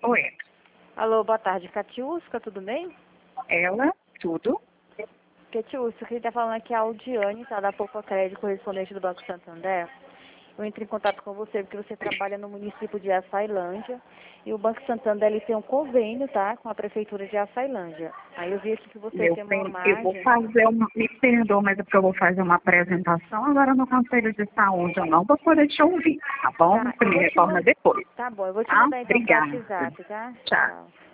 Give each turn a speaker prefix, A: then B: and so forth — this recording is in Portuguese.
A: Oi,
B: Alô, boa tarde, Catiusca, tudo bem?
A: ela, tudo.
B: Catiusca, quem está falando aqui é a Aldiane, tá? Da Poupa Crédito, correspondente do Banco Santander. Eu entrei em contato com você porque você trabalha no município de Açailândia e o Banco Santander ele tem um convênio, tá? Com a prefeitura de Açailândia. Aí eu vi aqui que você tem uma
A: Eu vou
B: imagem.
A: fazer me perdoa, mas é porque eu vou fazer uma apresentação agora no Conselho de Saúde. Eu não vou poder te ouvir, tá bom?
B: Tá,
A: Você
B: eu
A: me
B: vou te
A: retorna
B: mandar.
A: depois,
B: Tá bom, eu vou te
A: tá?
B: mandar então pelo
A: Obrigada.
B: WhatsApp, tá?
A: Tchau.
B: Tchau.